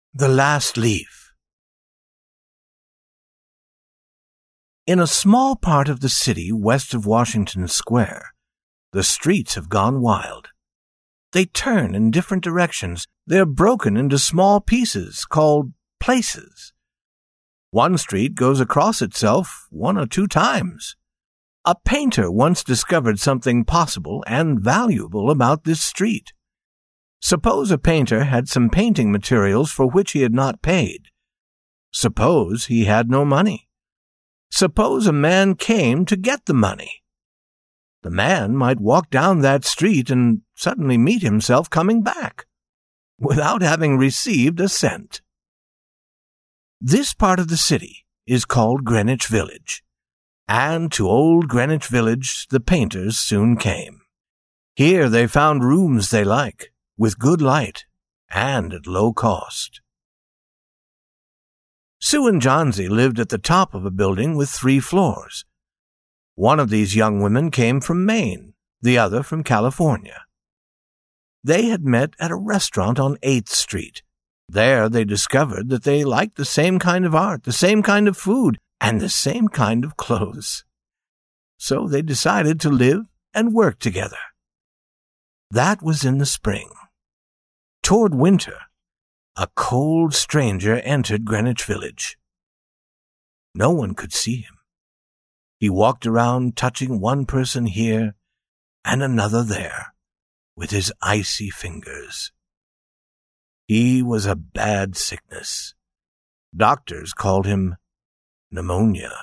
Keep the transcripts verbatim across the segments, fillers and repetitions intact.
The Last Leaf. In a small part of the city west of Washington Square, the streets have gone wild. They turn in different directions. They're broken into small pieces called places. One street goes across itself one or two times. A painter once discovered something possible and valuable about this street. Suppose a painter had some painting materials for which he had not paid. Suppose he had no money. Suppose a man came to get the money. The man might walk down that street and suddenly meet himself coming back, without having received a cent. This part of the city is called Greenwich Village, and to old Greenwich Village the painters soon came. Here they found rooms they like, with good light, and at low cost. Sue and Johnsy lived at the top of a building with three floors. One of these young women came from Maine, the other from California. They had met at a restaurant on eighth Street. There they discovered that they liked the same kind of art, the same kind of food, and the same kind of clothes. So they decided to live and work together. That was in the spring. Toward winter, a cold stranger entered Greenwich Village. No one could see him. He walked around touching one person here and another there with his icy fingers. He was a bad sickness. Doctors called him pneumonia.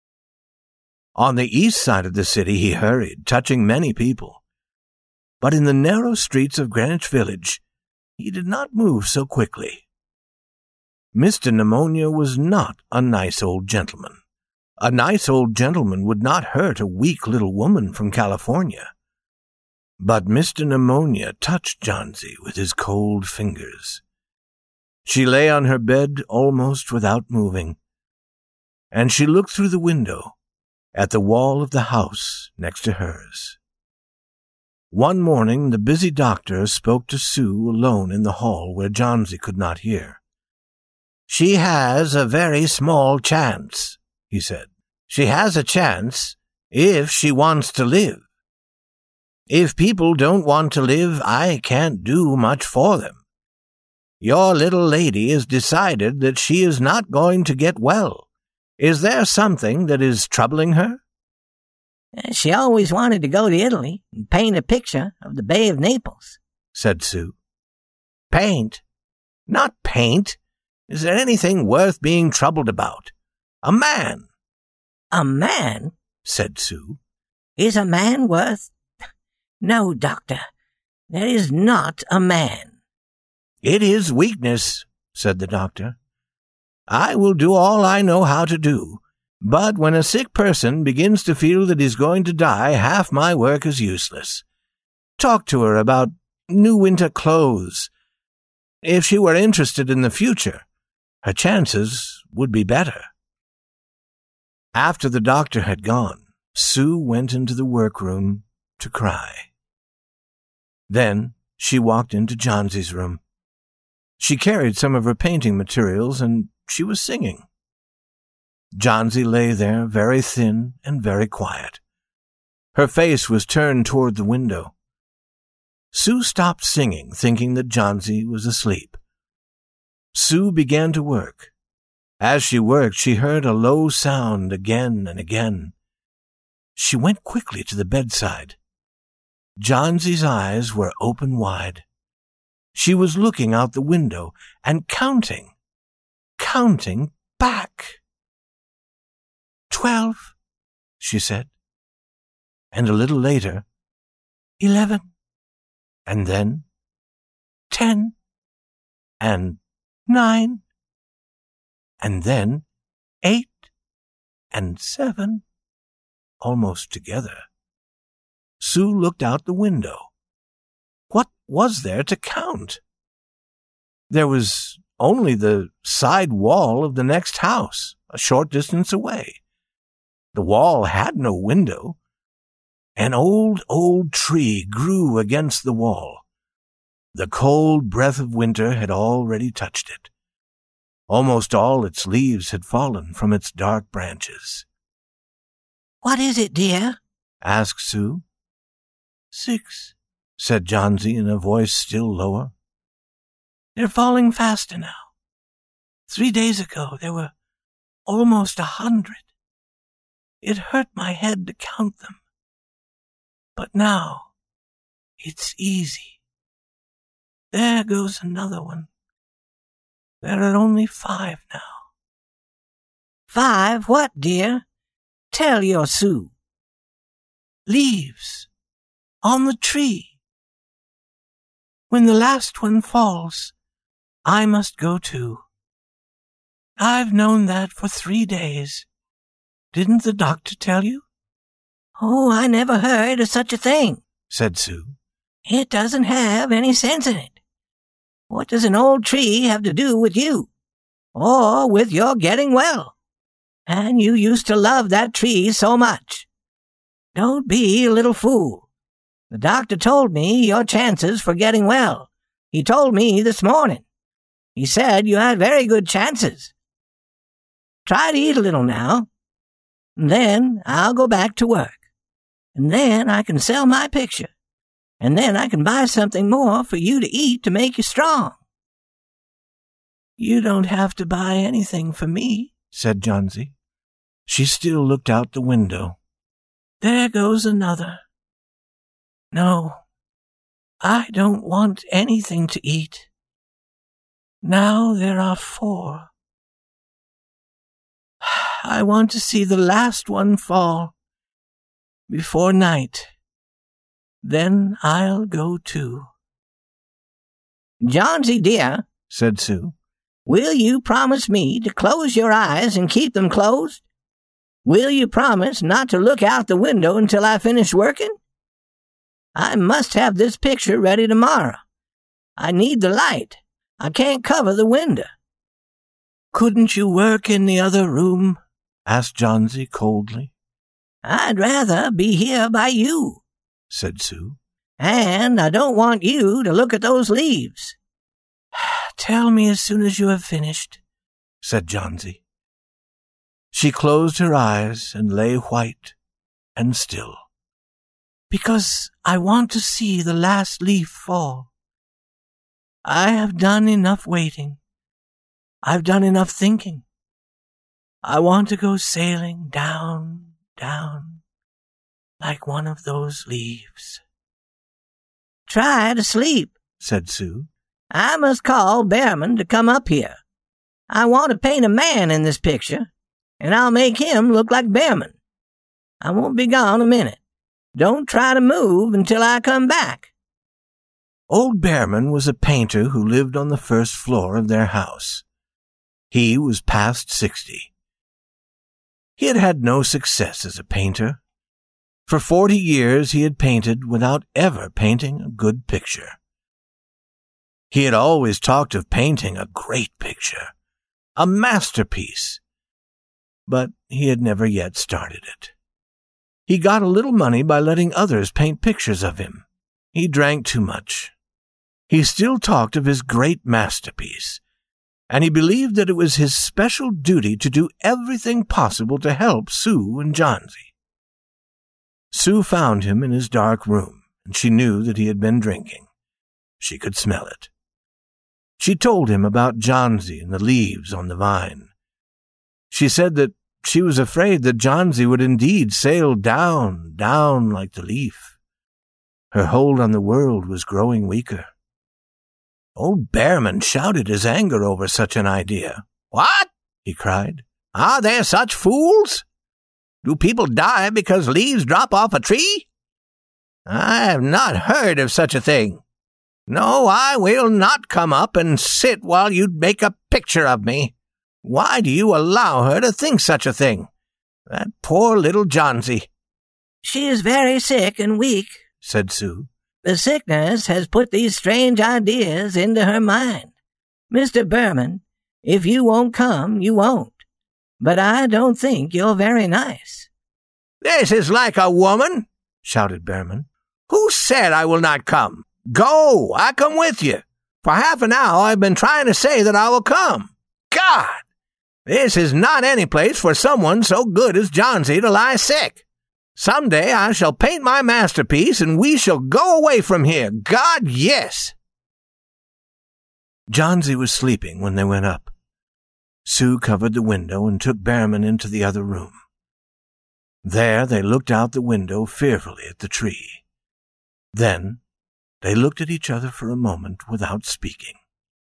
On the east side of the city he hurried, touching many people. But in the narrow streets of Greenwich Village, he did not move so quickly. Mister Pneumonia was not a nice old gentleman. A nice old gentleman would not hurt a weak little woman from California. But Mister Pneumonia touched Johnsy with his cold fingers. She lay on her bed almost without moving, and she looked through the window at the wall of the house next to hers. One morning the busy doctor spoke to Sue alone in the hall where Johnsy could not hear. "She has a very small chance," he said. "She has a chance if she wants to live. If people don't want to live, I can't do much for them. Your little lady has decided that she is not going to get well. Is there something that is troubling her?" "She always wanted to go to Italy and paint a picture of the Bay of Naples," said Sue. "Paint? Not paint. Is there anything worth being troubled about? A man." "A man?" said Sue. "Is a man worth... No, doctor, there is not a man." "It is weakness," said the doctor. "I will do all I know how to do. But when a sick person begins to feel that he's going to die, half my work is useless. Talk to her about new winter clothes. If she were interested in the future, her chances would be better." After the doctor had gone, Sue went into the workroom to cry. Then she walked into Johnsy's room. She carried some of her painting materials, and she was singing. Johnsy lay there very thin and very quiet. Her face was turned toward the window. Sue stopped singing, thinking that Johnsy was asleep. Sue began to work. As she worked, she heard a low sound again and again. She went quickly to the bedside. Johnsy's eyes were open wide. She was looking out the window and counting, counting back. "Twelve," she said. And a little later, eleven, and then ten, and nine, and then eight, and seven, almost together. Sue looked out the window. What was there to count? There was only the side wall of the next house, a short distance away. The wall had no window. An old, old tree grew against the wall. The cold breath of winter had already touched it. Almost all its leaves had fallen from its dark branches. "What is it, dear?" asked Sue. "Six," said Johnsy in a voice still lower. "They're falling faster now. Three days ago there were almost a hundred. It hurt my head to count them. But now it's easy. There goes another one. There are only five now." "Five what, dear? Tell your Sue." "Leaves on the tree. When the last one falls, I must go too. I've known that for three days. Didn't the doctor tell you?" "Oh, I never heard of such a thing," said Sue. "It doesn't have any sense in it. What does an old tree have to do with you? Or with your getting well? And you used to love that tree so much. Don't be a little fool. The doctor told me your chances for getting well. He told me this morning. He said you had very good chances. Try to eat a little now, and then I'll go back to work. And then I can sell my picture. And then I can buy something more for you to eat to make you strong." "You don't have to buy anything for me," said Johnsy. She still looked out the window. "There goes another. No, I don't want anything to eat. Now there are four. I want to see the last one fall before night. Then I'll go too." "Johnsy, dear," said Sue, "will you promise me to close your eyes and keep them closed? Will you promise not to look out the window until I finish working? I must have this picture ready tomorrow. I need the light. I can't cover the window." "Couldn't you work in the other room?" asked Johnsy coldly. "I'd rather be here by you," said Sue. "And I don't want you to look at those leaves." "Tell me as soon as you have finished," said Johnsy. She closed her eyes and lay white and still. "Because I want to see the last leaf fall. I have done enough waiting. I've done enough thinking. I want to go sailing down, down, like one of those leaves." "Try to sleep," said Sue. "I must call Behrman to come up here. I want to paint a man in this picture, and I'll make him look like Behrman. I won't be gone a minute. Don't try to move until I come back." Old Behrman was a painter who lived on the first floor of their house. He was past sixty. He had had no success as a painter. For forty years he had painted without ever painting a good picture. He had always talked of painting a great picture, a masterpiece, but he had never yet started it. He got a little money by letting others paint pictures of him. He drank too much. He still talked of his great masterpiece, and he believed that it was his special duty to do everything possible to help Sue and Johnsy. Sue found him in his dark room, and she knew that he had been drinking. She could smell it. She told him about Johnsy and the leaves on the vine. She said that she was afraid that Johnsy would indeed sail down, down like the leaf. Her hold on the world was growing weaker. Old Behrman shouted his anger over such an idea. "What?" he cried. "Are there such fools? Do people die because leaves drop off a tree? I have not heard of such a thing. No, I will not come up and sit while you make a picture of me. Why do you allow her to think such a thing? That poor little Johnsy." "She is very sick and weak," said Sue. "The sickness has put these strange ideas into her mind. Mister Behrman, if you won't come, you won't. But I don't think you're very nice." "This is like a woman," shouted Behrman. "Who said I will not come? Go, I come with you. For half an hour I've been trying to say that I will come. Go!" God! This is not any place for someone so good as Johnsy to lie sick. Some day I shall paint my masterpiece, and we shall go away from here. God, yes!" Johnsy was sleeping when they went up. Sue covered the window and took Behrman into the other room. There they looked out the window fearfully at the tree. Then they looked at each other for a moment without speaking.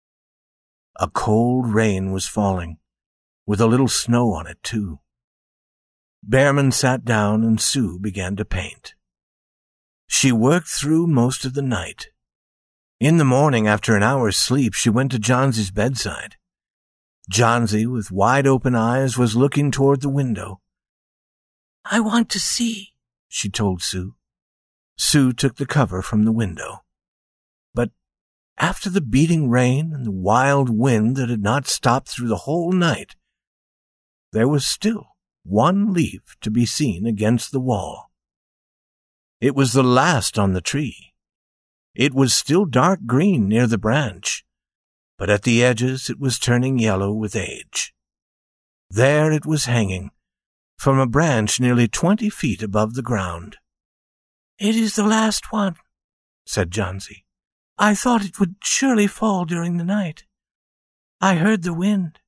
A cold rain was falling, with a little snow on it, too. Behrman sat down and Sue began to paint. She worked through most of the night. In the morning, after an hour's sleep, she went to Johnsy's bedside. Johnsy, with wide-open eyes, was looking toward the window. "I want to see," she told Sue. Sue took the cover from the window. But after the beating rain and the wild wind that had not stopped through the whole night, there was still one leaf to be seen against the wall. It was the last on the tree. It was still dark green near the branch, but at the edges it was turning yellow with age. There it was hanging, from a branch nearly twenty feet above the ground. "It is the last one," said Johnsy. "I thought it would surely fall during the night. I heard the wind.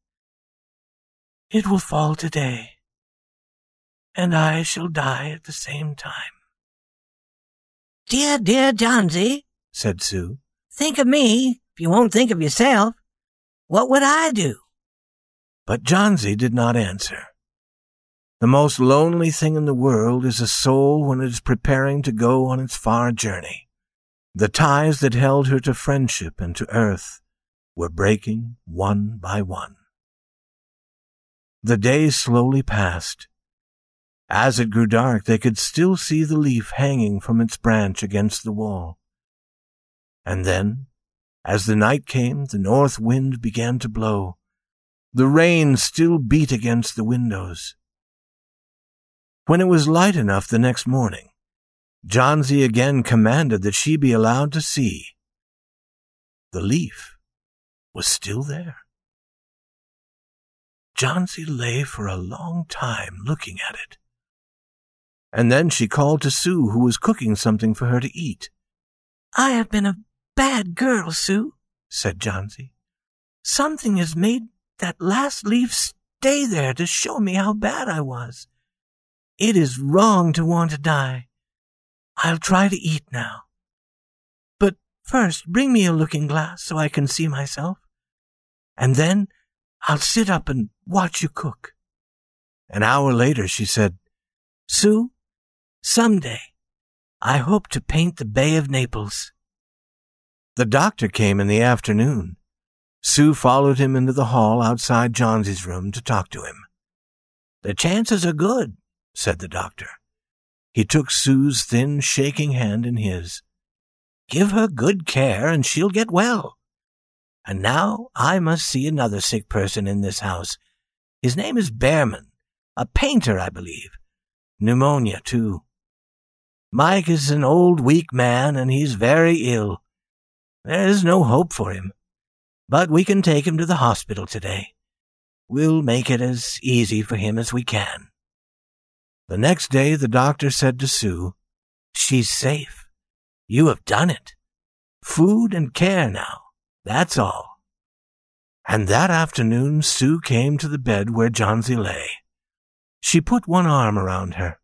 It will fall today, and I shall die at the same time." "Dear, dear Johnsy," said Sue, "think of me, if you won't think of yourself. What would I do?" But Johnsy did not answer. The most lonely thing in the world is a soul when it is preparing to go on its far journey. The ties that held her to friendship and to earth were breaking one by one. The days slowly passed. As it grew dark, they could still see the leaf hanging from its branch against the wall. And then, as the night came, the north wind began to blow. The rain still beat against the windows. When it was light enough the next morning, Johnsy again commanded that she be allowed to see. The leaf was still there. Johnsy lay for a long time looking at it. And then she called to Sue, who was cooking something for her to eat. "I have been a bad girl, Sue," said Johnsy. "Something has made that last leaf stay there to show me how bad I was. It is wrong to want to die. I'll try to eat now. But first, bring me a looking-glass so I can see myself. And then I'll sit up and watch you cook." An hour later she said, "Sue, someday I hope to paint the Bay of Naples." The doctor came in the afternoon. Sue followed him into the hall outside Johnsy's room to talk to him. "The chances are good," said the doctor. He took Sue's thin, shaking hand in his. "Give her good care, and she'll get well. And now I must see another sick person in this house. His name is Behrman, a painter, I believe. Pneumonia, too. Mike is an old, weak man, and he's very ill. There's no hope for him, but we can take him to the hospital today. We'll make it as easy for him as we can." The next day the doctor said to Sue, "She's safe. You have done it. Food and care now, that's all." And that afternoon Sue came to the bed where Johnsy lay. She put one arm around her.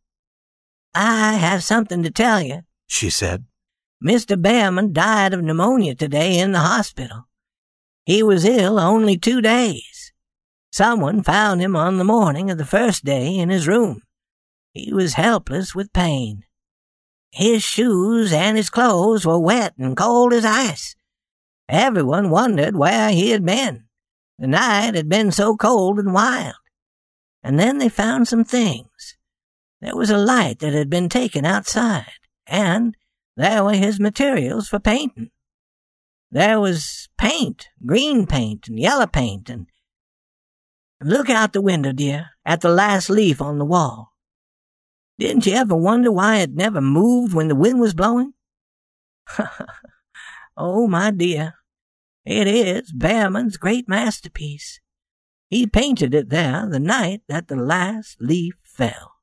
"I have something to tell you," she said. "Mister Behrman died of pneumonia today in the hospital. He was ill only two days. Someone found him on the morning of the first day in his room. He was helpless with pain. His shoes and his clothes were wet and cold as ice. Everyone wondered where he had been. The night had been so cold and wild. And then they found some things. There was a light that had been taken outside, and there were his materials for painting. There was paint, green paint and yellow paint, and look out the window, dear, at the last leaf on the wall. Didn't you ever wonder why it never moved when the wind was blowing? Oh, my dear, it is Behrman's great masterpiece. He painted it there the night that the last leaf fell.